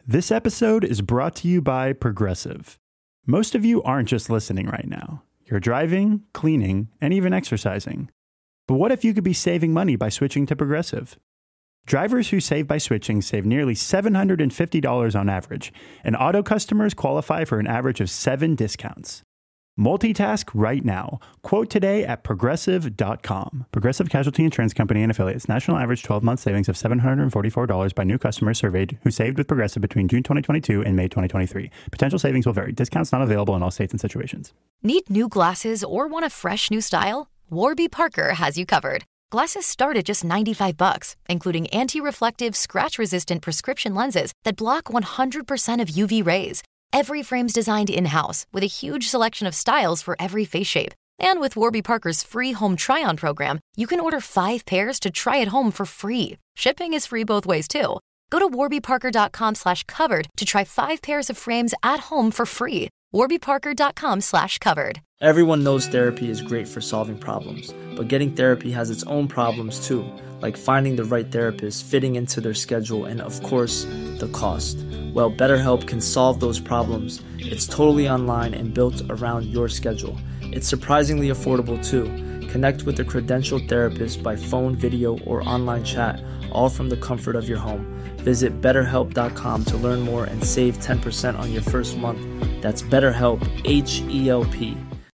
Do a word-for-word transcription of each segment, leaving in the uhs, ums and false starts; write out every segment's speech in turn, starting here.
This episode is brought to you by Progressive. Most of you aren't just listening right now. You're driving, cleaning, and even exercising. But what if you could be saving money by switching to Progressive? Drivers who save by switching save nearly seven hundred fifty dollars on average, and auto customers qualify for an average of seven discounts. Multitask right now. Quote today at progressive dot com. Progressive Casualty Insurance Company and Affiliates. National average twelve-month savings of seven hundred forty-four dollars by new customers surveyed who saved with Progressive between June twenty twenty-two and May twenty twenty-three. Potential savings will vary. Discounts not available in all states and situations. Need new glasses or want a fresh new style? Warby Parker has you covered. Glasses start at just ninety-five bucks, including anti-reflective, scratch-resistant prescription lenses that block one hundred percent of U V rays. Every frame's designed in-house with a huge selection of styles for every face shape. And with Warby Parker's free home try-on program, you can order five pairs to try at home for free. Shipping is free both ways, too. Go to warby parker dot com slash covered to try five pairs of frames at home for free. warby parker dot com slash covered. Everyone knows therapy is great for solving problems, but getting therapy has its own problems too, like finding the right therapist, fitting into their schedule, and of course, the cost. Well, BetterHelp can solve those problems. It's totally online and built around your schedule. It's surprisingly affordable too. Connect with a credentialed therapist by phone, video, or online chat, all from the comfort of your home. Visit better help dot com to learn more and save ten percent on your first month. That's BetterHelp, H E L P.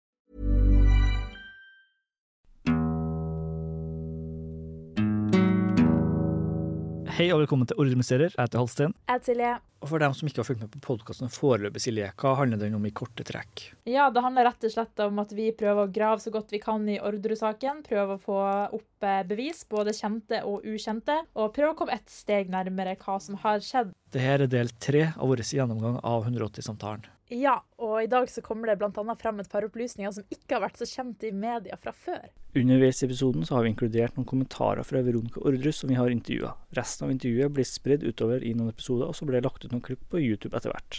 Hei og velkommen til Ordremysterier. Jeg heter Halsten. Jeg heter Silje. Og for dem som ikke har fulgt med på podcasten foreløpig, Silje, hva handler den om i korte trekk? Ja, det handler rett og slett om at vi prøver å grave så godt vi kan i Orderud-saken, prøver å få opp bevis, både kjente og ukjente, og prøver å komme et steg nærmere hva som har skjedd. Dette er del tre av vår gjennomgang av hundre åtti-samtalen. Ja, og i dag så kommer det blant annet frem et par opplysninger som ikke har vært så kjent i media fra før. Underveis i episoden så har vi inkludert noen kommentarer fra Veronica Orderud som vi har intervjuet. Resten av intervjuet blir spredd utover i noen episoder, og så blir det lagt ut noen klipp på YouTube etter hvert.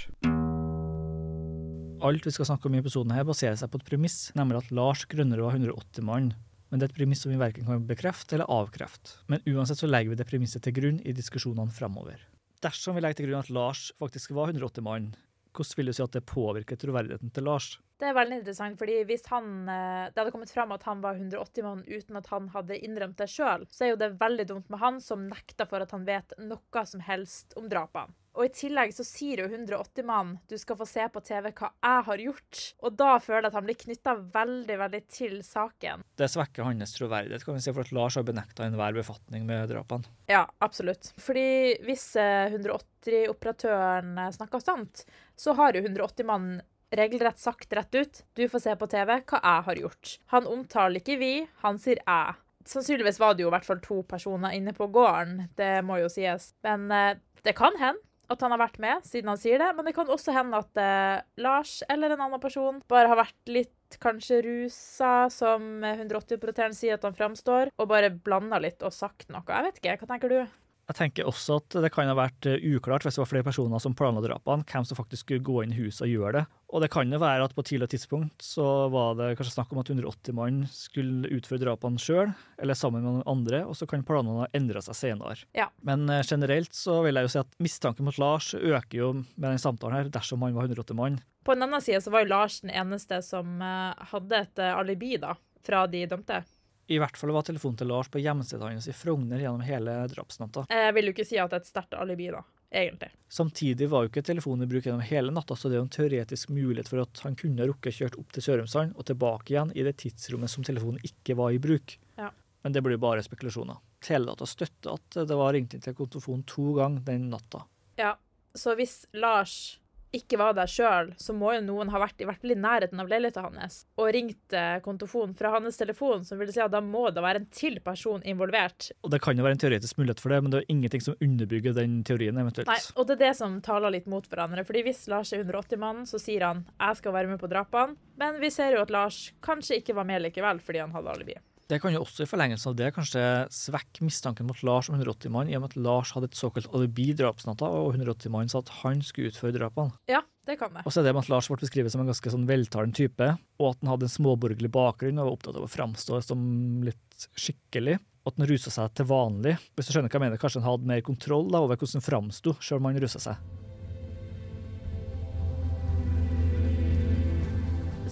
Alt vi skal snakke om i episoden her baserer seg på et premiss, nemlig at Lars Grønnerud var hundre åtti mann. Men det er et premiss som vi hverken kan bekrefte eller avkrefte. Men uansett så legger vi det premisset til grunn i diskusjonene fremover. Dersom vi legger til grunn at Lars faktisk var hundre åtti mann, hvordan vil du si at det påvirker troverdigheten til Lars? Det er veldig interessant, fordi hvis han, det hadde kommet frem at han var hundre åtti mann uten at han hadde innrømt det selv, så er jo det veldig dumt med han som nekter for at han vet noe som helst om drapene. Og i tillegg så sier jo hundre åtti mann, du skal få se på T V hva jeg har gjort. Og da føler jeg at han blir knyttet veldig, veldig til saken. Det svekker hans troverdighet, kan vi si, for at Lars har benektet enhver befatning med drapene. Ja, absolutt. Fordi hvis hundre åtti-operatøren snakker sant, så har jo hundre åtti mann regelrett sagt rett ut, du får se på T V hva jeg har gjort. Han omtaler ikke vi, han sier jeg. Sannsynligvis var det jo i hvert fall to personer inne på gården, det må jo sies. Men eh, det kan hende at han har vært med, siden han sier det, men det kan også hende at eh, Lars eller en annen person bare har vært litt kanskje rusa, som hundre åtti-operatøren sier at han fremstår, og bare blandet litt og sagt noe. Jeg vet ikke, hva tenker du? Jeg tenker også at det kan ha vært uklart hvis det var flere personer som planla drapene, hvem som faktisk skulle gå inn i huset og gjøre det. Og det kan jo være at på et tidligere tidspunkt så var det kanskje snakk om at hundre åtti mann skulle utføre drapene selv, eller sammen med noen andre, og så kan planene ha endret seg senere. Ja. Men generelt så vil jeg jo si at mistanken mot Lars øker jo med den samtalen her, dersom han var hundre åtti mann. På en annen side så var jo Lars den eneste som hadde et alibi da, fra de dømte. I hvert fall var telefonen til Lars på hjemmestedet hans i Frogner gjennom hele drapsnatta. Jeg vil jo ikke si at det er et sterkt alibi da, egentlig. Samtidig var jo ikke telefonen i bruk gjennom hele natta, så det er jo en teoretisk mulighet for at han kunne rukke kjørt opp til Sørumsand og tilbake igjen i det tidsrommet som telefonen ikke var i bruk. Ja. Men det blir jo bare spekulasjoner. Teledata støtter at det var ringt inn til kontofonen to ganger den natta. Ja, så hvis Lars ikke var der selv, så må jo noen ha vært i hvert fall i nærheten av leiligheten hans, og ringt kontofonen fra hans telefon, som vil si at da må det være en til person involvert. Og det kan jo være en teoretisk mulighet for det, men det er ingenting som underbygger den teorien eventuelt. Nei, og det er det som taler litt mot hverandre, fordi hvis Lars er hundre åtti mann, så sier han, jeg skal være med på drapene, men vi ser jo at Lars kanskje ikke var med likevel, fordi han hadde alibi. Det kan jo også i forlengelsen av det kanskje svekke mistanken mot Lars som hundre åtti mann, i og med at Lars hadde et såkalt alibi i drapsnatta, og hundre åtti mann sa at han skulle utføre drapene. Ja, det kan det. Og så er det med at Lars ble beskrevet som en ganske sånn veltalen type, og at han hadde en småborgerlig bakgrunn og var opptatt av å fremstå som litt skikkelig, og at han ruset seg til vanlig. Hvis du skjønner hva jeg mener, kanskje han hadde mer kontroll da, over hvordan han fremstod, selv om han ruset seg.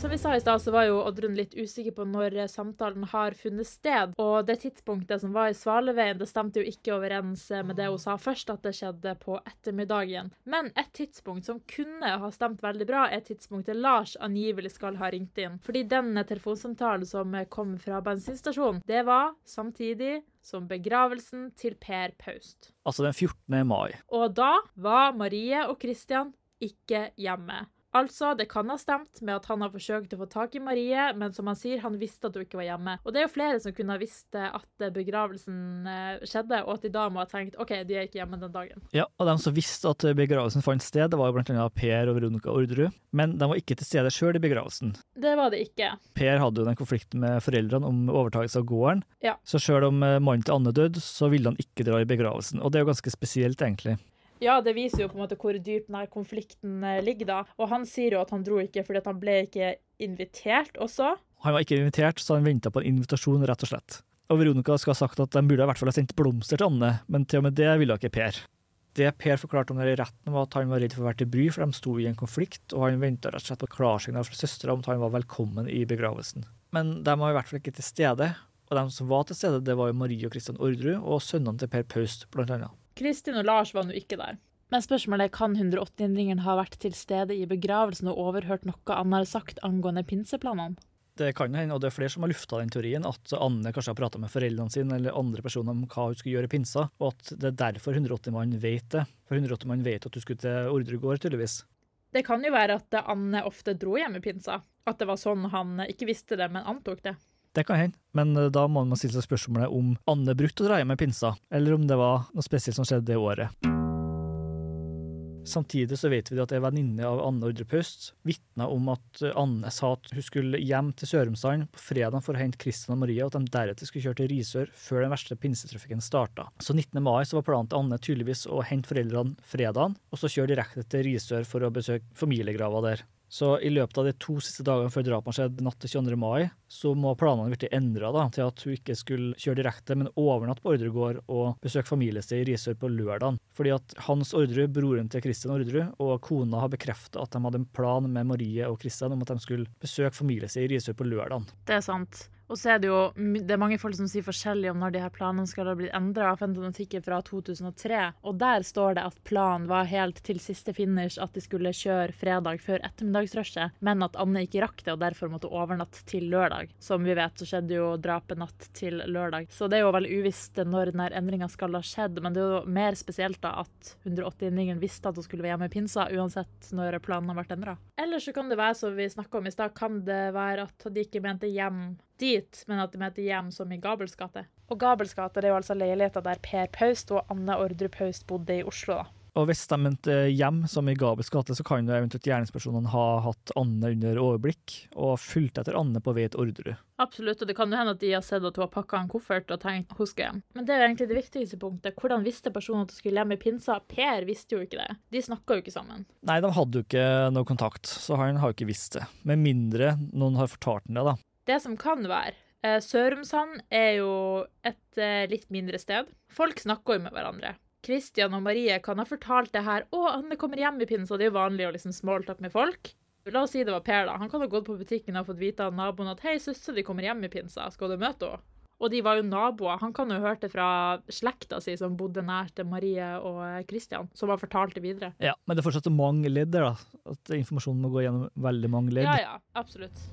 Som vi sa i stad, så var jo Oddrun litt usikker på når samtalen har funnet sted, og det tidspunktet som var i Svaleveien, det stemte jo ikke overens med det hun sa først, at det skjedde på ettermiddagen. Men et tidspunkt som kunne ha stemt veldig bra, er tidspunktet Lars angivelig skal ha ringt inn. Fordi den telefonsamtalen som kom fra bensinstasjonen, det var samtidig som begravelsen til Per Paust. Altså den fjortende mai. Og da var Marie og Kristian ikke hjemme. Altså, det kan ha stemt med at han har forsøkt å få tak i Marie, men som han sier, han visste at hun ikke var hjemme. Og det er jo flere som kunne ha visst at begravelsen skjedde, og at de da må ha tenkt, ok, de er ikke hjemme den dagen. Ja, og de som visste at begravelsen fant sted, det var jo blant annet Per og Veronica Orderud, men de var ikke til stede selv i begravelsen. Det var det ikke. Per hadde jo den konflikten med foreldrene om overtagelse av gården, ja. Så selv om mannen til Anne døde, så ville han ikke dra i begravelsen, og det er jo ganske spesielt egentlig. Ja, det viser jo på en måte hvor dypt denne konflikten ligger da. Og han sier jo at han dro ikke fordi at han ble ikke invitert også. Han var ikke invitert, så han ventet på en invitasjon rett og slett. Og Veronica skal ha sagt at de burde i hvert fall ha sendt blomster til Anne, men til og med det ville ikke Per. Det Per forklarte om det i retten var at han var redd for å være til bry, for de sto i en konflikt, og han ventet rett og slett på klarsignal fra søstre om at han var velkommen i begravelsen. Men de var i hvert fall ikke til stede, og de som var til stede, det var jo Marie og Kristian Orderud, og sønnene til Per Paust, blant annet. Kristin og Lars var nå ikke der. Men spørsmålet er, kan hundre og åtti-endringen ha vært til stede i begravelsen og overhørt noe Anne har sagt angående pinseplanene? Det kan hende, og det er flere som har luftet den teorien, at Anne kanskje har pratet med foreldrene sine eller andre personer om hva hun skulle gjøre i pinsa, og at det er derfor hundre og åtti-mannen vet det. For hundre og åtti-mannen vet at du skulle til Orderud gård, tydeligvis. Det kan jo være at Anne ofte dro hjem i pinsa. At det var sånn han ikke visste det, men antok det. Det kan hende, men da må man stille seg spørsmålet om Anne brukte å dra hjem med pinsa, eller om det var noe spesielt som skjedde det året. Samtidig så vet vi at en venninne av Anne Orderud Paust vitnet om at Anne sa at hun skulle hjem til Sørumsand på fredag for å hente Kristian og Maria, og at de deretter skulle kjøre til Risør før den verste pinsetrafikken startet. Så nittende mai så var planen til Anne tydeligvis å hente foreldrene fredagen, og så kjøre direkte til Risør for å besøke familiegrava der. Så i løpet av de to siste dagene før drapene skjedde natt til tjueandre mai, så må planene virkelig endre da, til at hun ikke skulle kjøre direkte, men overnatt på Orderud gård og besøke familiested i Risør på lørdagen. Fordi at Hans Orderud, broren til Kristian Orderud, og kona har bekreftet at de hadde en plan med Marie og Kristian om at de skulle besøke familiested i Risør på lørdagen. Det er sant. Og så er det jo, det er mange folk som sier forskjellig om når de her planene skal ha blitt endret. Jeg har funnet en artikkel fra to tusen og tre, og der står det at planen var helt til siste finish at de skulle kjøre fredag før ettermiddagsrushet, men at Anne ikke rakk det, og derfor måtte overnatt til lørdag. Som vi vet, så skjedde jo drapet natt til lørdag. Så det er jo veldig uvisst når denne endringen skal ha skjedd, men det er jo mer spesielt da at hundre og åtti-endringen visste at hun skulle være hjemme i pinsa, uansett når planen har vært endret. Ellers så kan det være, som vi snakket om i sted, kan det være at de ikke mente hjem dit, men at de heter hjem som i Gabels gate. Og Gabels gate, det er jo altså leiligheten der Per Paust og Anne Orderud Paust bodde i Oslo da. Og hvis de mente hjem som i Gabels gate, så kan jo eventuelt gjerningspersonene ha hatt Anne under overblikk og fulgt etter Anne på vei til Orderud. Absolutt, og det kan jo hende at de har sett at hun har pakket en koffert og tenkt hun skal hjem. Men det er jo egentlig det viktigste punktet. Hvordan visste personen at hun skulle hjem i pinsa? Per visste jo ikke det. De snakket jo ikke sammen. Nei, de hadde jo ikke noe kontakt, så han har jo ikke visst det. Med mindre noen har fortalt ham det da. Det som kan være, eh, Sørumsand er jo et eh, litt mindre sted. Folk snakker jo med hverandre. Kristian og Marie kan ha fortalt det her, å, Anne kommer hjem i pinsa, det er jo vanlig å liksom smalltalk med folk. La oss si det var Per da, han kan ha gått på butikken og fått vite av naboen at hei, søster, de kommer hjem i pinsa, skal du møte henne? Og de var jo naboer, han kan jo ha hørt det fra slekta si som bodde nær til Marie og Kristian, som har fortalt det videre. Ja, men det er fortsatt mange ledd der da, at informasjonen må gå gjennom veldig mange ledd. Ja, ja, absolutt.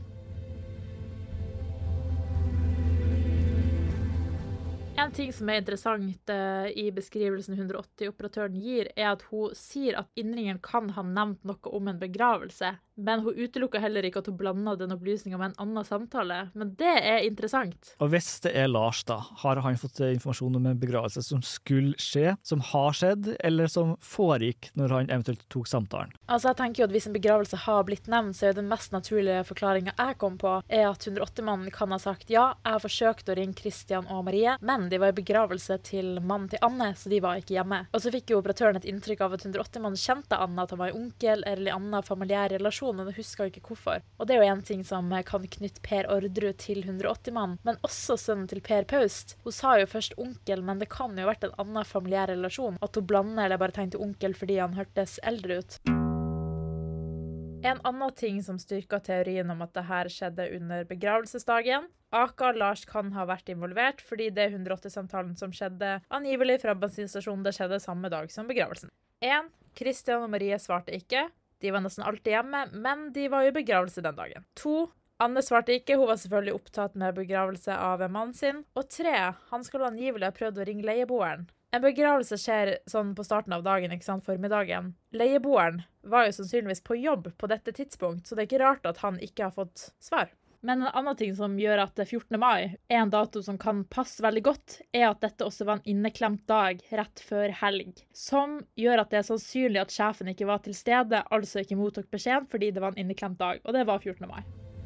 En ting som er interessant uh, i beskrivelsen hundre og åtti-operatøren gir, er at hun sier at innringen kan ha nevnt noe om en begravelse, men hun utelukker heller ikke at hun blander den opplysningen med en annen samtale. Men det er interessant. Og hvis det er Lars da, har han fått informasjon om en begravelse som skulle skje, som har skjedd, eller som foregikk når han eventuelt tok samtalen? Altså, jeg tenker jo at hvis en begravelse har blitt nevnt, så er den mest naturlige forklaringen jeg kom på, er at hundre og åtti-mannen kan ha sagt, ja, jeg har forsøkt å ringe Kristian og Marie, men de var i begravelse til mannen til Anne, så de var ikke hjemme. Og så fikk jo operatøren et inntrykk av at hundre og åtti-mannen kjente Anne, at han var onkel eller i annen familiær relasjon, men jeg husker ikke hvorfor. Og det er jo en ting som kan knytte Per Orderud til hundre og åtti-mannen, men også sønnen til Per Paust. Hun sa jo først onkel, men det kan jo ha vært en annen familiær relasjon, at hun blander eller bare tenkte onkel fordi han hørtes eldre ut. En annen ting som styrker teorien om at det her skjedde under begravelsesdagen. Aka Lars kan ha vært involvert, fordi det hundre åtti-samtalen som skjedde angivelig fra bensinstasjonen, det skjedde samme dag som begravelsen. en. Christian og Marie svarte ikke. De var nesten alltid hjemme, men de var jo i begravelse den dagen. to. Anne svarte ikke, hun var selvfølgelig opptatt med begravelse av mannen sin. Og tre. Han skulle angivelig ha prøvd å ringe leieboeren. En begravelse skjer sånn på starten av dagen, ikke sant, formiddagen. Leieboeren var jo sannsynligvis på jobb på dette tidspunkt, så det er ikke rart at han ikke har fått svar. Men en annen ting som gjør at fjortende mai er en dato som kan passe veldig godt, er at dette også var en inneklemt dag rett før helg, som gjør at det er sannsynlig at sjefen ikke var til stede, altså ikke mottok beskjed fordi det var en inneklemt dag, og det var fjortende mai.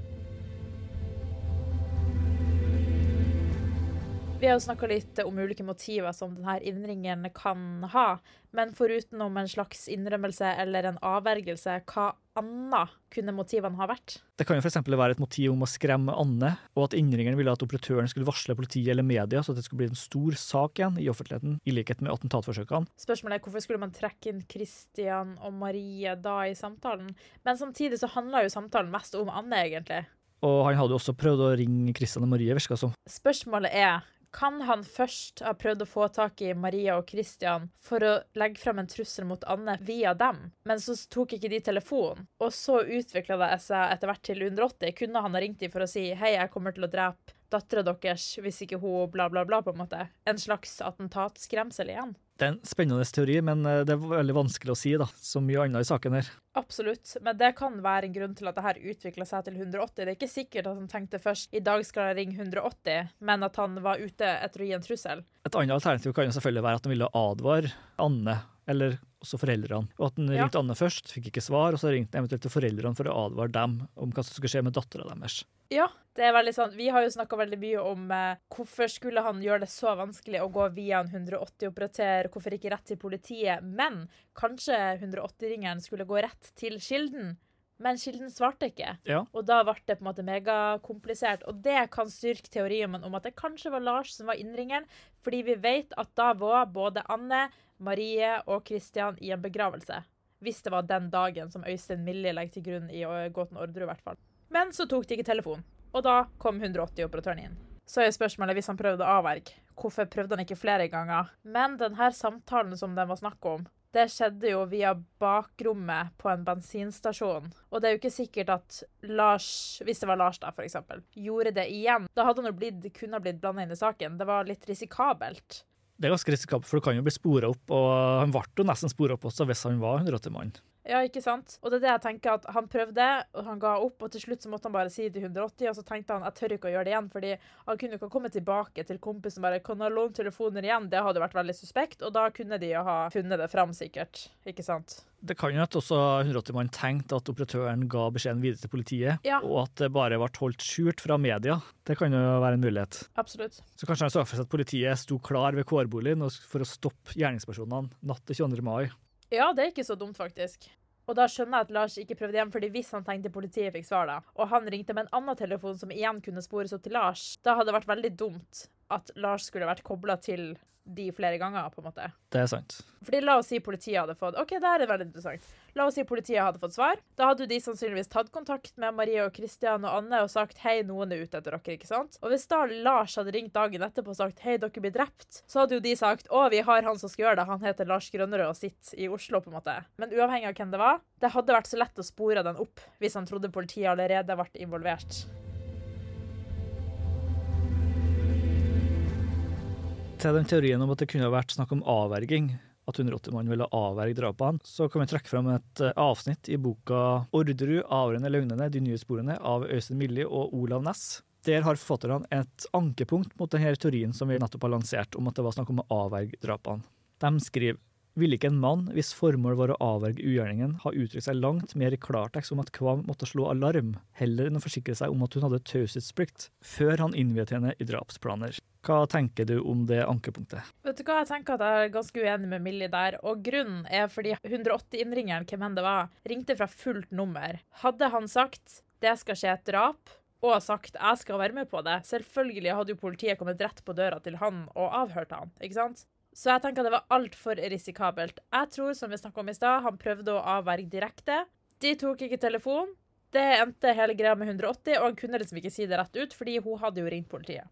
Vi har jo snakket litt om ulike motiver som denne innringen kan ha, men foruten om en slags innrømmelse eller en avvergelse, hva annet kunne motivene ha vært? Det kan jo for eksempel være et motiv om å skremme Anne, og at innringeren ville at operatøren skulle varsle politiet eller media, så at det skulle bli en stor sak igjen i offentligheten, i likhet med attentatforsøkene. Spørsmålet er hvorfor skulle man trekke inn Christian og Marie da i samtalen? Men samtidig så handler jo samtalen mest om Anne, egentlig. Og han hadde jo også prøvd å ringe Christian og Marie, virket som. Spørsmålet er, kan han først ha prøvd å få tak i Maria og Christian for å legge frem en trussel mot Anne via dem, men så tok ikke de telefonen, og så utviklet det seg etter hvert til hundre åtti. Kunne han ha ringt dem for å si, hei, jeg kommer til å drepe datteren deres hvis ikke hun bla bla bla, på en måte. En slags attentatsskremsel igjen. Det er en spennende teori, men det er veldig vanskelig å si da, så mye annet i saken her. Absolutt, men det kan være en grunn til at dette utviklet seg til hundre åtti. Det er ikke sikkert at han tenkte først, i dag skal jeg ringe hundre åtti, men at han var ute etter å gi en trussel. Et annet alternativ kan jo selvfølgelig være at han ville advare Anne, eller også foreldrene. Og at han Ja. ringte Anne først, fikk ikke svar, og så ringte han eventuelt til foreldrene for å advare dem om hva som skulle skje med datteren deres. Ja, det er veldig sant. Vi har jo snakket veldig mye om eh, hvorfor skulle han gjøre det så vanskelig å gå via en hundre åtti-operatør, hvorfor ikke rett til politiet, men kanskje hundre åtti-ringeren skulle gå rett til kilden, men kilden svarte ikke. Ja. Og da ble det på en måte megakomplisert, og det kan styrke teorien om at det kanskje var Lars som var innringeren, fordi vi vet at da var både Anne, Marie og Christian i en begravelse. Hvis det var den dagen som Øystein Millie legger til grunn i gåten Orderud i hvert fall. Men så tok de ikke telefon, og da kom hundre åtti-operatøren inn. Så er spørsmålet hvis han prøvde å avverge. Hvorfor prøvde han ikke flere ganger? Men denne samtalen som det var snakk om, det skjedde jo via bakrommet på en bensinstasjon. Og det er jo ikke sikkert at Lars, hvis det var Lars da for eksempel, gjorde det igjen. Da hadde han jo blitt, kunne ha blitt blandet inn i saken. Det var litt risikabelt. Det er ganske risikabelt, for det kan jo bli sporet opp, og han ble jo nesten sporet opp også hvis han var hundre åtti-mann. Ja, ikke sant? Og det er det jeg tenker at han prøvde, og han ga opp, og til slutt så måtte han bare si til hundre åtti, og så tenkte han, jeg tør ikke å gjøre det igjen, fordi han kunne ikke komme tilbake til kompisen bare, kan ha lånt telefoner igjen? Det hadde vært veldig suspekt, og da kunne de jo ha funnet det fram sikkert, ikke sant? Det kan jo at også hundre åtti-mann tenkte at operatøren ga beskjeden videre til politiet, Ja. og at det bare ble holdt skjult fra media. Det kan jo være en mulighet. Absolutt. Så kanskje han så for seg at politiet sto klar ved kårboligen for å stoppe gjerningspersonene natt til tjueandre mai. Ja, det er ikke så dumt faktisk. Og da skjønner jeg at Lars ikke prøvde igjen, fordi hvis han tenkte politiet fikk svar da, og han ringte med en annen telefon som igjen kunne spores opp til Lars, da hadde det vært veldig dumt at Lars skulle vært koblet til de flere ganger, på en måte. Det er sant. Fordi la oss si politiet hadde fått, ok, det er veldig interessant. La oss si politiet hadde fått svar. Da hadde de sannsynligvis tatt kontakt med Marie og Christian og Anne og sagt, hei, noen er ute etter dere, ikke sant? Og hvis da Lars hadde ringt dagen etterpå og sagt, hei, dere blir drept, så hadde jo de sagt, å, vi har han som skal gjøre det, han heter Lars Grønnerød og sitter i Oslo, på en måte. Men uavhengig av hvem det var, det hadde vært så lett å spore den opp hvis han trodde politiet allerede ble involvert. Til den teorien om at det kunne ha vært snakk om avverging, at hundre åtti-mann ville avverge drapene, så kan vi trekke frem et avsnitt i boka Orderud, avhørene, løgnene, de nye sporene av Øystein Millie og Olav Næss. Der har forfatterne et ankepunkt mot denne teorien som vi nettopp har lansert om at det var snakk om å avverge drapene. De skriver, ville ikke en mann, hvis formål var å avverge ugjerningen, ha uttrykt seg langt mer i klartekst om at Kvam måtte slå alarm, heller enn å forsikre seg om at hun hadde taushetsplikt, før han innviet henne i drapsplaner. Hva tenker du om det ankepunktet? Vet du hva, jeg tenker at jeg er ganske uenig med Millie der, og grunnen er fordi hundre åtti-innringeren, hvem enn det var, ringte fra fullt nummer. Hadde han sagt, det skal skje et drap, og sagt, jeg skal være med på det, selvfølgelig hadde jo politiet kommet rett på døra til han og avhørt han, ikke sant? Så jeg tenker at det var alt for risikabelt. Jeg tror, som vi snakket om i sted, han prøvde å avverge direkte. De tok ikke telefon. Det endte hele greia med hundre åtti, og han kunne liksom ikke si det rett ut, fordi hun hadde jo ringt politiet.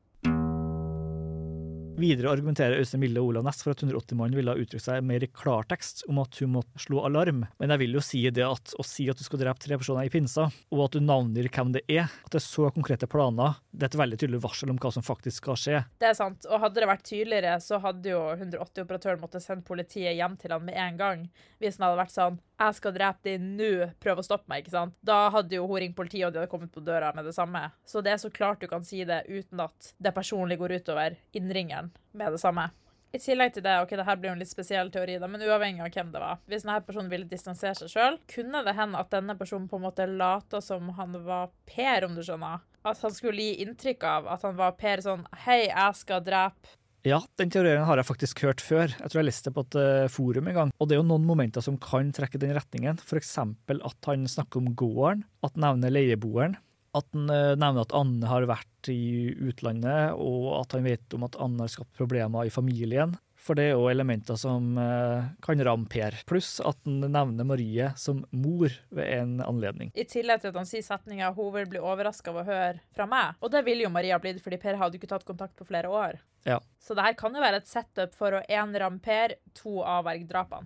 Videre argumenterer Øystein Milde og Olav Næss for at hundre åtti-mannen ville ha uttrykt seg mer i klartekst om at hun måtte slå alarm. Men jeg vil jo si det at å si at du skal drepe tre personer i pinsa, og at du navngir hvem det er, at det er så konkrete planer, det er et veldig tydelig varsel om hva som faktisk skal skje. Det er sant, og hadde det vært tydeligere, så hadde jo hundre åtti-operatøren måtte sende politiet hjem til han med en gang. Hvis han hadde vært sånn, jeg skal drepe deg nå, prøv å stoppe meg, ikke sant? Da hadde jo hun ringt politiet, og de hadde kommet på døra med det samme. Så det er så klart du kan si det uten at det personlig går utover innringeren med det samme. I tillegg til det, ok, det her blir jo en litt spesiell teori da, men uavhengig av hvem det var. Hvis denne personen ville distansere seg selv, kunne det hende at denne personen på en måte lata som han var Per, om du skjønner. At han skulle gi inntrykk av at han var Per sånn, hei, jeg skal drepe. Ja, den teorien har jeg faktisk hørt før. Jeg tror jeg leste på et uh, forum en gang. Og det er jo noen momenter som kan trekke den retningen. For eksempel at han snakker om gården, at han nevner leieboeren, at han uh, nevner at Anne har vært i utlandet, og at han vet om at Anne har skapt problemer i familien. For det er jo elementer som uh, kan ramme Per. Pluss at han nevner Marie som mor ved en anledning. I tillegg til at han sier setningen, hun vil bli overrasket av å høre fra meg. Og det vil jo Maria blitt, fordi Per hadde jo ikke tatt kontakt på flere år. Ja. Så det her kan jo være et setup for å en ramme Per, to avverge drapene.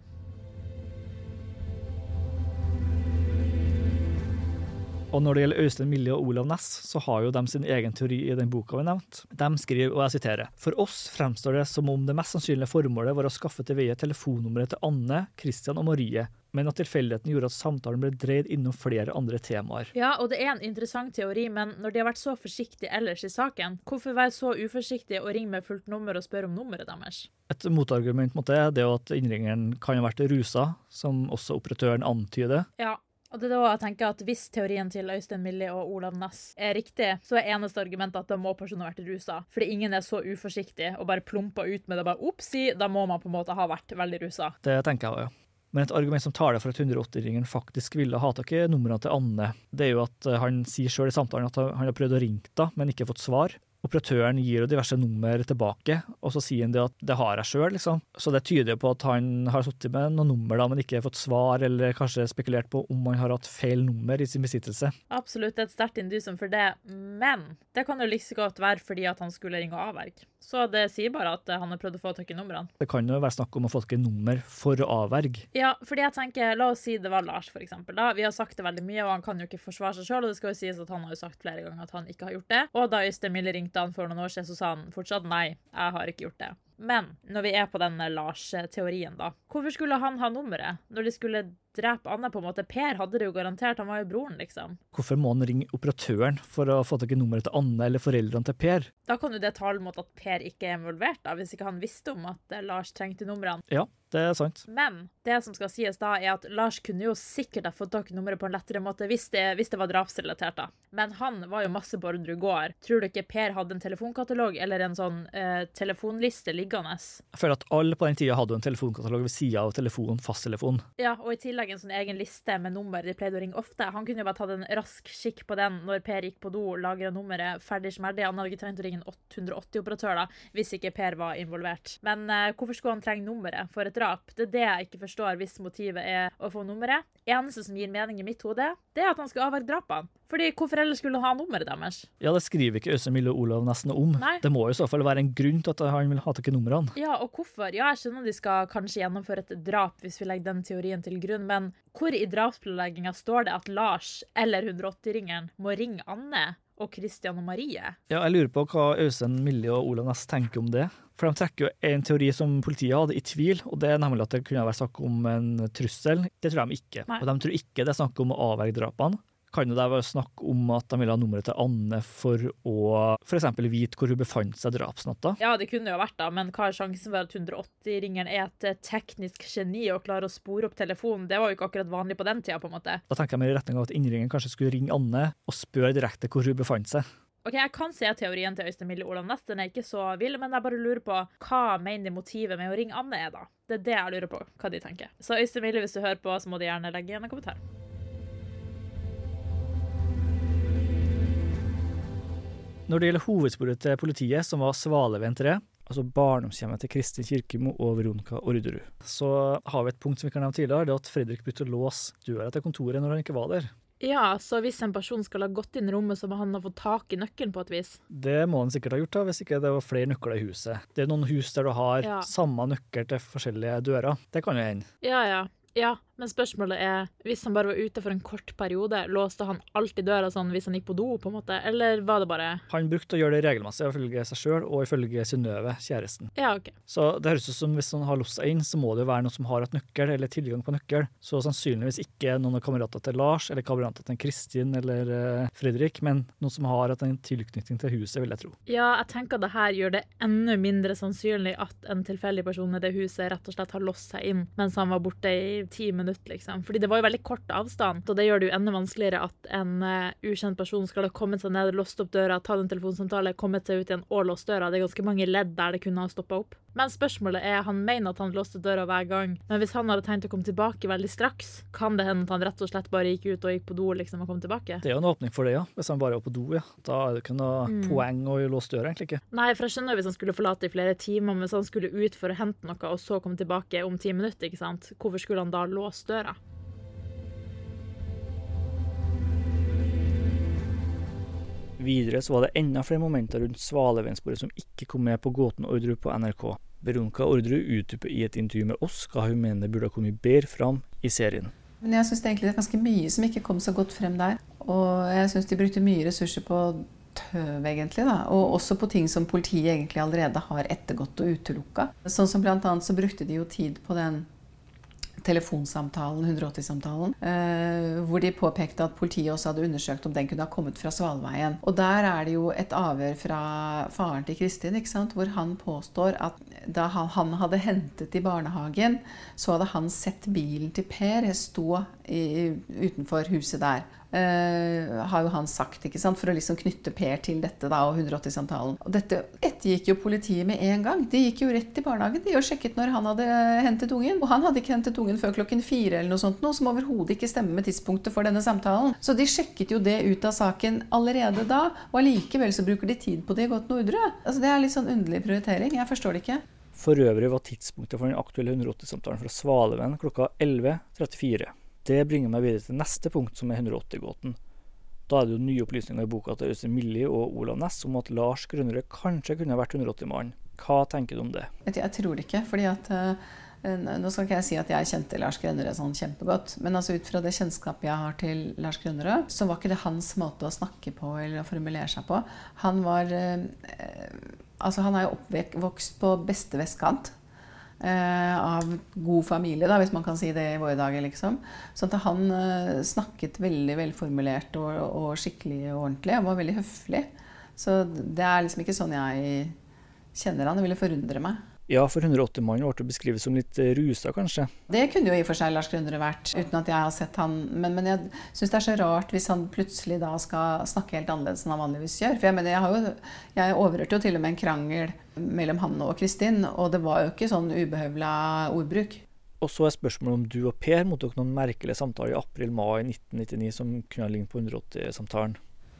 Og når det gjelder Øystein Milde og Olav Næss, så har jo de sin egen teori i den boka vi nevnt. De skriver, og jeg siterer, «For oss fremstår det som om det mest sannsynlige formålet var å skaffe til veie telefonnummeret til Anne, Christian og Marie, men at tilfeldigheten gjorde at samtalen ble dreid innom flere andre temaer.» Ja, og det er en interessant teori, men når de har vært så forsiktige ellers i saken, hvorfor være så uforsiktige og ringe med fullt nummer og spørre om nummeret deres? Et motargument mot det, det er jo at innringeren kan ha vært rusa, som også operatøren antyder. Ja. Og det er da jeg tenker at hvis teorien til Øystein Milde og Olav Næss er riktig, så er eneste argumentet at da må personen ha vært rusa. Fordi ingen er så uforsiktig og bare plumper ut med det bare oppsi, da må man på en måte ha vært veldig rusa. Det tenker jeg også, ja. Men et argument som taler for at hundre åtti-ringen faktisk ville ha tak i numrene til Anne, det er jo at han sier selv i samtalen at han har prøvd å ringe da, men ikke fått svar. Operatøren gir jo diverse nummer tilbake, og så sier han det at det har jeg selv, liksom. Så det tyder jo på at han har suttet med noen nummer da, men ikke fått svar, eller kanskje spekulert på om han har hatt feil nummer i sin besittelse. Absolutt, det er et sterkt indusum for det, men det kan jo like så godt være fordi at han skulle ringe og avverge. Så det sier bare at han har prøvd å få tak i numrene. Det kan jo være snakk om å få tak i nummer for å avverge. Ja, fordi jeg tenker, la oss si det var Lars for eksempel da. Vi har sagt det veldig mye, og han kan jo ikke forsvare seg selv, og det skal jo sies at han har jo sagt flere ganger at han ikke har gjort det. Og da Øystein Milde ringte han for noen år siden, så sa han fortsatt nei, jeg har ikke gjort det. Men når vi er på denne Lars-teorien da, hvorfor skulle han ha nummeret når de skulle drepe Anne på en måte? Per hadde det jo garantert, han var jo broren liksom. Hvorfor må han ringe operatøren for å få tak i nummeret til Anne eller foreldrene til Per? Da kan jo det tale mot at Per ikke er involvert da, hvis ikke han visste om at Lars trengte numrene. Ja, det er sant. Men det som skal sies da er at Lars kunne jo sikkert ha fått tak i nummeret på en lettere måte hvis det, hvis det var drapsrelatert da. Men han var jo masse på ordre går. Tror du ikke Per hadde en telefonkatalog eller en sånn eh, telefonliste liggende? Jeg føler at alle på den tiden hadde en telefonkatalog ved siden av telefon, fasttelefon. Ja, og i tillegg en sånn egen liste med nummer de pleide å ringe ofte. Han kunne jo bare tatt en rask skikk på den når Per gikk på do, lagret nummeret, ferdig smerdig. Han hadde ikke trengt å ringe en hundre åtti-operatør da, hvis ikke Per var involvert. Men eh, hvorfor skulle han trenge nummeret for et drap? Det er det jeg ikke forstår hvis motivet er å få nummeret. Eneste som gir mening i mitt hode, det er at han skal avverge drapene. Fordi hvorfor ellers skulle han ha nummeret deres? Ja, det skriver ikke Øystein Milde og Olav nesten om. Nei. Det må i så fall være en grunn til at han vil ha tak i numrene. Ja, og hvorfor? Ja, jeg skjønner de skal kanskje gjennomføre et drap hvis vi legger den teorien til grunn, men hvor i drapsplanleggingen står det at Lars eller hundre åtti-ringeren må ringe Anne og Christian og Marie? Ja, jeg lurer på hva Øystein Milde og Olav Næss tenker om det. For de trekker jo en teori som politiet hadde i tvil, og det er nemlig at det kunne være snakk om en trussel. Det tror de ikke. Nei. Og de tror ikke det er snakk om å avverge drapene. Kan jo det være snakk om at de ville ha nummeret til Anne for å for eksempel vite hvor hun befant seg drapsnatta? Ja, det kunne jo vært da, men hva er sjansen for at hundre åtti-ringeren er et teknisk geni og klarer å spore opp telefonen? Det var jo ikke akkurat vanlig på den tiden, på en måte. Da tenker jeg mer i retning av at innringeren kanskje skulle ringe Anne og spørre direkte hvor hun befant seg. Ok, jeg kan se teorien til Øystein Milde og Olav Næss, den er ikke så vill, men jeg bare lurer på hva mener de motivet med å ringe Anne er da? Det er det jeg lurer på, hva de tenker. Så Øystein Milde, hvis du hører på, så må de gjerne legge igjen en kommentar. Når det gjelder hovedsporet til politiet, som var Svaleveien tre, altså barndomshjemmet til Kristin Kirkemo og Veronica Orderud. Så har vi et punkt som vi kan nevne tidligere, det er at Fredrik brukte å låse døra til kontoret når han ikke var der. Ja, så hvis en person skal ha gått inn i rommet, så må han ha fått tak i nøkkelen på et vis. Det må han sikkert ha gjort da, hvis ikke det var flere nøkler i huset. Det er noen hus der du har Ja. samme nøkkel til forskjellige dører. Det kan jo hende. Ja, ja. Ja, men spørsmålet er, hvis han bare var ute for en kort periode, låste han alltid døra sånn hvis han gikk på do, på en måte? Eller var det bare... Han brukte å gjøre det regelmessig, ifølge seg selv og ifølge Synnøve, kjæresten. Ja, ok. Så det høres ut som hvis han har låst seg inn, så må det jo være noen som har et nøkkel eller tilgang på nøkkel. Så sannsynligvis ikke noen av kamerater til Lars, eller kamerater til Kristin eller uh, Fredrik, men noen som har en tilknytning til huset, vil jeg tro. Ja, jeg tenker det her gjør det enda mindre sannsynlig at en tilfeldig person i det huset rett og slett har låst seg inn mens han var borte i ti minutter, liksom. Fordi det var jo veldig kort avstand, og det gjør det jo enda vanskeligere at en uh, ukjent person skal ha kommet seg ned, låst opp døra, tatt en telefonsamtale, kommet seg ut igjen og låst døra. Det er ganske mange ledd der det kunne ha stoppet opp. Men spørsmålet er, han mener at han låste døra hver gang, men hvis han hadde tenkt å komme tilbake veldig straks, kan det hende at han rett og slett bare gikk ut og gikk på do liksom og kom tilbake? Det er jo en åpning for det, ja. Hvis han bare var på do, ja. Da er det ikke noe mm. poeng å låse døra, egentlig ikke. Nei, for jeg skjønner hvis han skulle forlate i flere timer, men hvis han skulle ut for å hente noe og så komme tilbake om ti minutter, ikke sant? Hvorfor skulle han da låse døra? Videre så var det enda flere momenter rundt Svalevensbordet som ikke kom med på Gåten Orderud på N R K. Veronica Orderud utdyper i et intervju med oss hva hun mener burde ha kommet bedre fram i serien. Men jeg synes det egentlig er ganske mye som ikke kom så godt frem der. Og jeg synes de brukte mye ressurser på tøv egentlig da. Og også på ting som politiet egentlig allerede har ettergått og utelukket. Sånn som blant annet så brukte de jo tid på den telefonsamtalen, hundre åtti-samtalen, eh, hvor de påpekte at politiet også hadde undersøkt om den kunne ha kommet fra Svalveien. Og der er det jo et avhør fra faren til Kristin, ikke sant? Hvor han påstår at da han, han hadde hentet i barnehagen, så hadde han sett bilen til Per stå i, utenfor huset der. Uh, har jo han sagt, ikke sant, for å liksom knytte Per til dette da, og hundre åtti-samtalen. Og dette ettergikk jo politiet med en gang. De gikk jo rett til barnehagen, de og sjekket når han hadde hentet ungen. Og han hadde ikke hentet ungen før klokken fire eller noe sånt, noe som overhodet ikke stemmer med tidspunktet for denne samtalen. Så de sjekket jo det ut av saken allerede da, og allikevel så bruker de tid på det i Gåten Orderud. Altså det er litt sånn underlig prioritering, jeg forstår det ikke. For øvrig var tidspunktet for den aktuelle hundre åtti-samtalen fra Svaleven klokka elleve trettifire. Det bringer meg videre til neste punkt, som er hundre åtti-gåten. Da er det jo nye opplysninger i boka til Øystein Millie og Olav Næss om at Lars Grønnerød kanskje kunne ha vært hundre åtti-mannen. Hva tenker du om det? Jeg tror det ikke, fordi at uh, nå skal ikke jeg si at jeg kjente Lars Grønnerød sånn kjempegodt, men altså ut fra det kjennskapet jeg har til Lars Grønnerød, så var ikke det hans måte å snakke på eller å formulere seg på. Han var, uh, altså han er jo oppvokst på beste vestkant. Uh, av god familie, da, hvis man kan si det i våre dager, liksom. Sånn at han uh, snakket veldig velformulert og, og skikkelig og ordentlig, og var veldig høflig. Så det er liksom ikke sånn jeg kjenner han, det ville forundre meg. Ja, for hundre åtti-mannen ble det beskrevet som litt rusa, kanskje. Det kunne jo i og for seg Lars Grønnerød vært, uten at jeg har sett han. Men, men jeg synes det er så rart hvis han plutselig da skal snakke helt annerledes enn han vanligvis gjør. For jeg mener, jeg, har jo, jeg overhørte jo til og med en krangel mellom han og Kristin, og det var jo ikke sånn ubehøvla ordbruk. Og så er spørsmålet om du og Per mottok noen merkelige samtaler i april-mai nitten nittini som kunne ha lignet på hundre åtti-samtalen.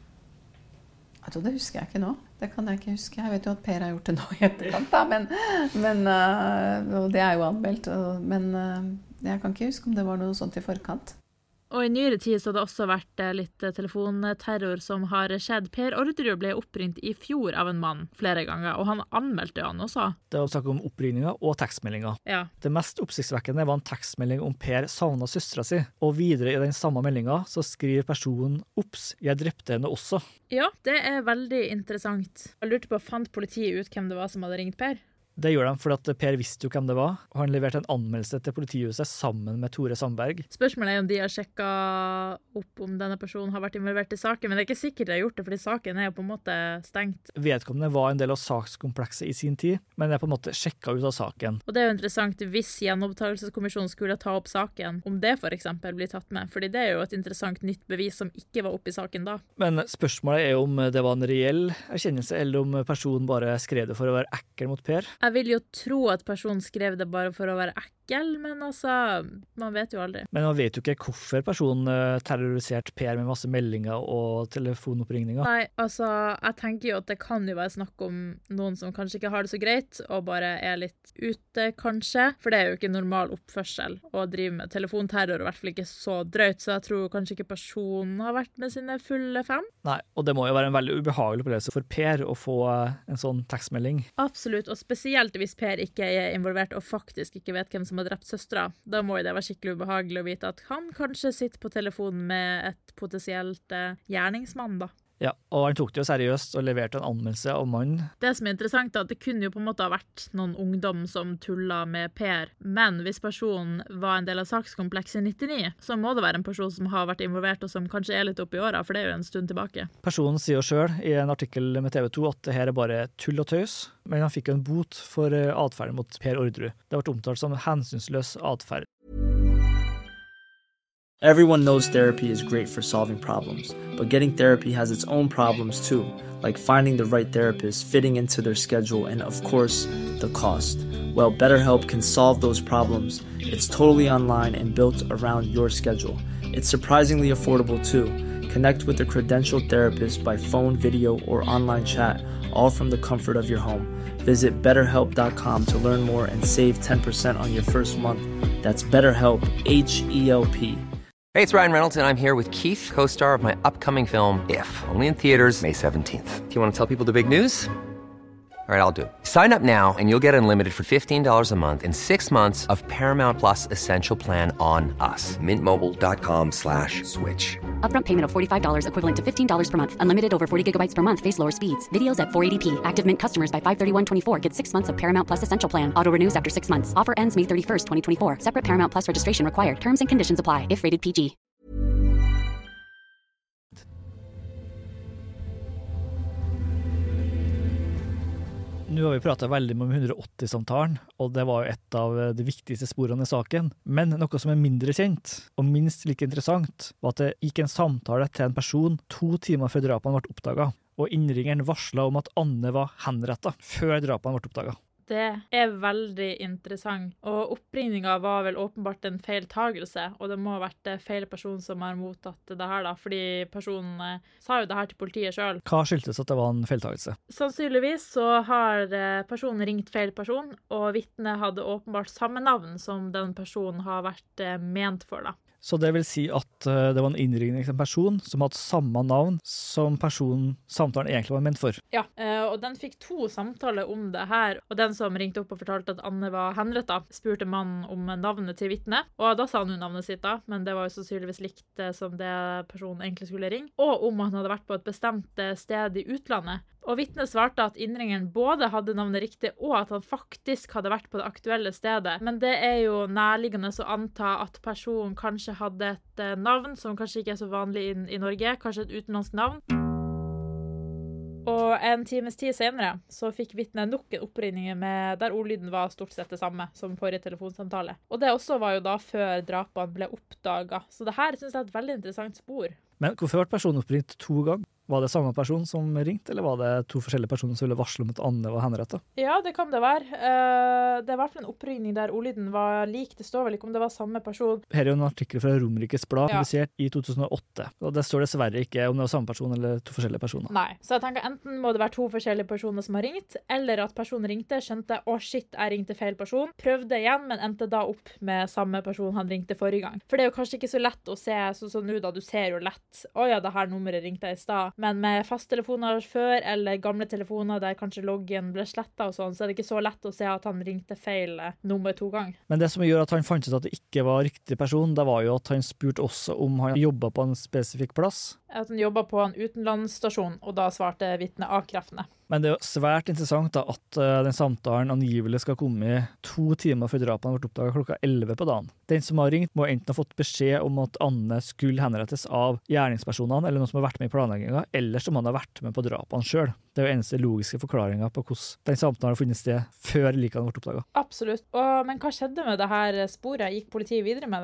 Altså, det husker jeg ikke nå. Det kan jeg ikke huske. Jeg vet jo at Per har gjort det nå i etterkant, da, men, men uh, og det er jo anmeldt. Og, men uh, jeg kan ikke huske om det var noe sånt i forkant. Og i nyere tid så har det også vært litt telefonterror som har skjedd. Per Orderud ble oppringt i fjor av en mann flere ganger, og han anmeldte han også. Det var snakk om oppringninger og tekstmeldinger. Ja. Det mest oppsiktsvekkende var en tekstmelding om Per savnet søstera si, og videre i den samme meldinga så skriver personen «Ops, jeg drepte henne også». Ja, det er veldig interessant. Jeg lurte på, fant politiet ut hvem det var som hadde ringt Per? Det gjør de fordi at Per visste jo hvem det var, og han leverte en anmeldelse til politihuset sammen med Tore Sandberg. Spørsmålet er om de har sjekket opp om denne personen har vært involvert i saken, men det er ikke sikkert de har gjort det, fordi saken er jo på en måte stengt. Vedkommende var en del av sakskomplekset i sin tid, men er på en måte sjekket ut av saken. Og det er jo interessant hvis gjenopptakelseskommisjonen skulle ta opp saken, om det for eksempel blir tatt med, fordi det er jo et interessant nytt bevis som ikke var oppe i saken da. Men spørsmålet er om det var en reell erkjennelse, eller om personen bare skrev det for å være ekkel mot Per. Jeg vil jo tro at personen skrev det bare for å være ekkel ekkel, men altså, man vet jo aldri. Men man vet jo ikke hvorfor personen uh, terroriserte Per med masse meldinger og telefonoppringninger. Nei, altså, jeg tenker jo at det kan jo være snakk om noen som kanskje ikke har det så greit, og bare er litt ute, kanskje. For det er jo ikke normal oppførsel å drive med telefonterror, i hvert fall ikke så drøyt, så jeg tror kanskje ikke personen har vært med sine fulle fem. Nei, og det må jo være en veldig ubehagelig opplevelse for Per å få en sånn tekstmelding. Absolutt, og spesielt hvis Per ikke er involvert og faktisk ikke vet hvem som har drept søstra. Da må jo det være skikkelig ubehagelig å vite at han kanskje sitter på telefonen med et potensielt eh, gjerningsmann da. Ja, og han tok det jo seriøst og leverte en anmeldelse av mannen. Det som er interessant er at det kunne jo på en måte ha vært noen ungdom som tullet med Per, men hvis personen var en del av sakskomplekset nittini, så må det være en person som har vært involvert og som kanskje er litt oppe i åra, for det er jo en stund tilbake. Personen sier jo selv i en artikkel med T V to at det her er bare tull og tøys, men han fikk jo en bot for adferden mot Per Orderud. Det ble omtalt som hensynsløs adferd. Everyone knows therapy is great for solving problems, but getting therapy has its own problems too, like finding the right therapist, fitting into their schedule, and of course, the cost. Well, BetterHelp can solve those problems. It's totally online and built around your schedule. It's surprisingly affordable too. Connect with a credentialed therapist by phone, video, or online chat, all from the comfort of your home. Visit better help dot com to learn more and save ten percent on your first month. That's BetterHelp, H E L P. Hey, it's Ryan Reynolds, and I'm here with Keith, co-star of my upcoming film, If, only in theaters May seventeenth. Do you want to tell people the big news? All right, I'll do it. Sign up now and you'll get unlimited for fifteen dollars a month and six months of Paramount Plus Essential Plan on us. Mint Mobile dot com slash switch. Upfront payment of forty-five dollars equivalent to fifteen dollars per month. Unlimited over forty gigabytes per month. Face lower speeds. Videos at four eighty p. Active Mint customers by five thirty-one twenty-four get six months of Paramount Plus Essential Plan. Auto renews after six months. Offer ends May thirty-first, twenty twenty-four. Separate Paramount Plus registration required. Terms and conditions apply if rated P G. Nå har vi pratet veldig om hundre åtti-samtalen, og det var jo et av de viktigste sporene i saken. Men noe som er mindre kjent, og minst like interessant, var at det gikk en samtale til en person to timer før drapene ble oppdaget, og innringeren varslet om at Anne var henrettet før drapene ble oppdaget. Det er veldig interessant, og oppringningen var vel åpenbart en feiltagelse, og det må ha vært feil person som har mottatt det her da, fordi personen eh, sa jo det her til politiet selv. Hva skyldtes at det var en feiltagelse? Sannsynligvis så har personen ringt feil person, og vitnet hadde åpenbart samme navn som den personen har vært eh, ment for da. Så det vil si at uh, det var en innringning til en person som hadde samme navn som personen samtalen egentlig var ment for. Ja, uh, og den fikk to samtaler om det her, og den som ringte opp og fortalte at Anne var henrettet, spurte mannen om navnet til vitnet, og da sa han jo navnet sitt da, men det var jo sannsynligvis likt uh, som det personen egentlig skulle ringe, og om han hadde vært på et bestemt uh, sted i utlandet. Og vitnet svarte at innringeren både hadde navnet riktig og at han faktisk hadde vært på det aktuelle stedet. Men det er jo nærliggende å anta at personen kanskje hadde et navn som kanskje ikke er så vanlig i, i Norge, kanskje et utenlandsk navn. Og en times tid senere så fikk vitnet nok en oppringning med der ordlyden var stort sett det samme som forrige telefonsamtale. Og det også var jo da før drapene ble oppdaget. Så det her synes jeg er et veldig interessant spor. Men hvorfor ble personen oppringt to ganger? Var det samme person som ringte, eller var det to forskjellige personer som ville varsle om at Anne var henrettet? Ja, det kan det være. Uh, det er i hvert fall en oppringning der ordlyden var lik. Det står vel ikke om det var samme person. Her er jo en artikkel fra Romerikes Blad, ja. publisert i to tusen og åtte. Og det står dessverre ikke om det var samme person eller to forskjellige personer. Nei, så jeg tenker enten må det være to forskjellige personer som har ringt, eller at personen ringte, skjønte, å shit, jeg ringte feil person, prøvde igjen, men endte da opp med samme person han ringte forrige gang. For det er jo kanskje ikke så lett å se, så, så nå da, du ser jo lett, å ja, det her nummeret ringte jeg i stad, men med fasttelefoner før, eller gamle telefoner der kanskje loggen ble slettet og sånn, så er det ikke så lett å se at han ringte feil nummer to ganger. Men det som gjør at han fant ut at det ikke var riktig person, det var jo at han spurte også om han jobbet på en spesifikk plass. At han jobbet på en utenlandsstasjon, og da svarte vitnet avkreftende. Men det er jo svært interessant da, at uh, den samtalen angivelig skal komme i to timer før drapene ble oppdaget klokka elleve på dagen. Den som har ringt må enten ha fått beskjed om at Anne skulle henrettes av gjerningspersonene, eller noen som har vært med i planleggingen, eller som han har vært med på drapene selv. Det er jo eneste logiske forklaringen på hvordan den samtalen har funnet sted før likene ble oppdaget. Absolutt. Og, men hva skjedde med det her sporet? Gikk politiet videre med det?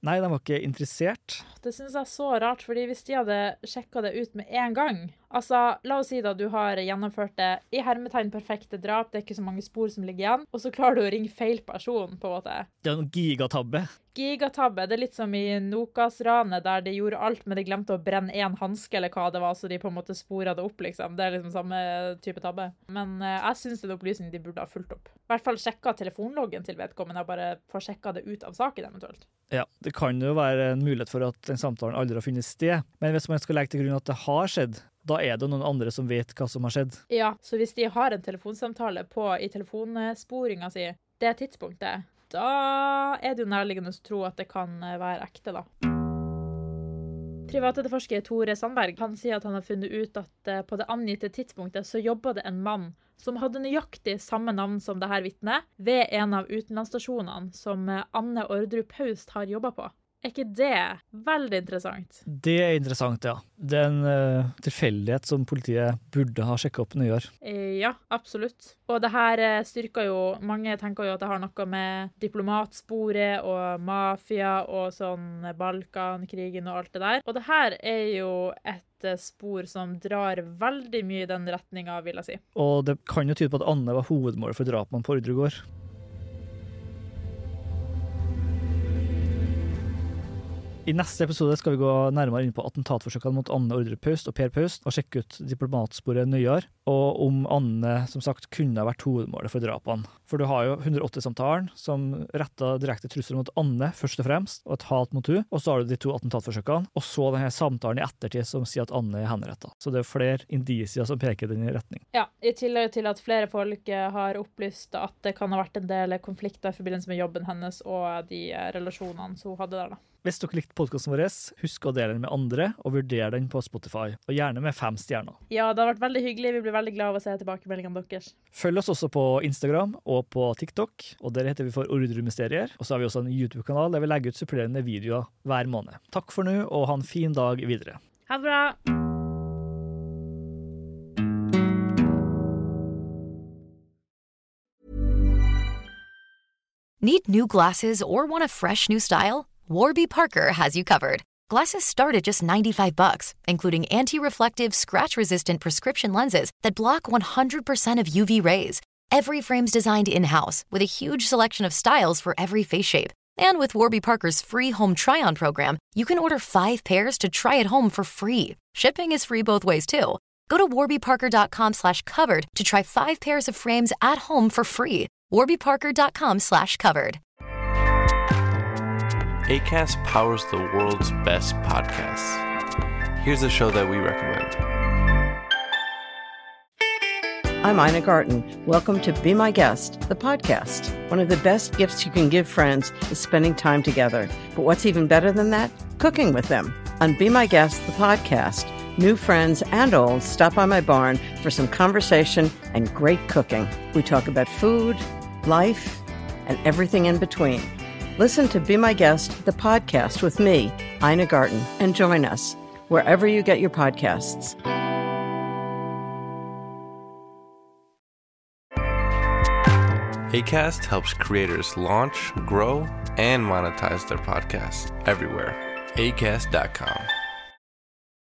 Nei, de var ikke interessert. Det synes jeg er så rart, fordi hvis de hadde sjekket det ut med en gang, altså, la oss si da du har gjennomført det i hermetegn perfekte drap, det er ikke så mange spor som ligger igjen, og så klarer du å ringe feil person, på en måte. Det er en gigatabbe. Gigatabbe, det er litt som i Nokas-ranet, der de gjorde alt, men de glemte å brenne en handske, eller hva det var, så de på en måte sporet det opp, liksom. Det er liksom samme type tabbe. Men uh, jeg synes det er en opplysning de burde ha fulgt opp. I hvert fall sjekket telefonloggen til vedkommende, og bare få sjekket det ut av saken eventuelt. Ja, det kan jo være en mulighet for at den samtalen aldri har funnet sted, men hvis man skal legge til grunn at det har skjedd, da er det noen andre som vet hva som har skjedd. Ja, så hvis de har en telefonsamtale på i telefonsporingen si, det tidspunktet, da er det jo nærliggende å tro at det kan være ekte, da. Privatetterforsker Tore Sandberg, han sier at han har funnet ut at på det angitte tidspunktet så jobbet det en mann som hadde nøyaktig samme navn som det her vittnet ved en av utenlandsstasjonene som Anne Ordrup Haust har jobbet på. Er ikke det veldig interessant? Det er interessant, ja. Det er en uh, tilfeldighet som politiet burde ha sjekket opp nøyere. Ja, absolutt. Og det her styrker jo, mange tenker jo at det har noe med diplomatsporet og mafia og sånn Balkankrigen og alt det der. Og det her er jo et spor som drar veldig mye i den retningen, vil jeg si. Og det kan jo tyde på at Anne var hovedmålet for drapene på Ordregård. I neste episode skal vi gå nærmere inn på attentatforsøkene mot Anne Ordrup Haust og Per Paust og sjekke ut diplomatsporet nøyere, og om Anne, som sagt, kunne ha vært hovedmålet for drapene. For du har jo hundre og åtti-samtalen som rettet direkte trusler mot Anne først og fremst, og et hat mot henne, og så har du de to attentatforsøkene, og så denne samtalen i ettertid som sier at Anne er henrettet. Så det er flere indisier som peker i den retning. Ja, i tillegg til at flere folk har opplyst at det kan ha vært en del konflikter i forbindelse med jobben hennes og de relasjonene som hun hadde der da. Hvis dere likte podcasten vår, husk å dele den med andre og vurdere den på Spotify, og gjerne med fem stjerner. Ja, det har vært veldig hyggelig. Vi blir veldig glad av å se tilbakemeldingene deres. Følg oss også på Instagram og på TikTok, og der heter vi for Ordre Mysterier. Og så har vi også en YouTube-kanal der vi legger ut supplerende videoer hver måned. Takk for nå, og ha en fin dag videre. Ha det bra! Need new glasses or want a fresh new style? Warby Parker has you covered. Glasses start at just ninety-five bucks, including anti-reflective, scratch-resistant prescription lenses that block one hundred percent of U V rays. Every frame's designed in-house with a huge selection of styles for every face shape. And with Warby Parker's free home try-on program, you can order five pairs to try at home for free. Shipping is free both ways, too. Go to warbyparker.com slash covered to try five pairs of frames at home for free. warbyparker.com slash covered. Acast powers the world's best podcasts. Here's a show that we recommend. I'm Ina Garten. Welcome to Be My Guest, the podcast. One of the best gifts you can give friends is spending time together. But what's even better than that? Cooking with them. On Be My Guest, the podcast, new friends and old stop by my barn for some conversation and great cooking. We talk about food, life, and everything in between. Listen to Be My Guest, the podcast with me, Ina Garten, and join us wherever you get your podcasts. Acast helps creators launch, grow, and monetize their podcasts everywhere. acast dot com.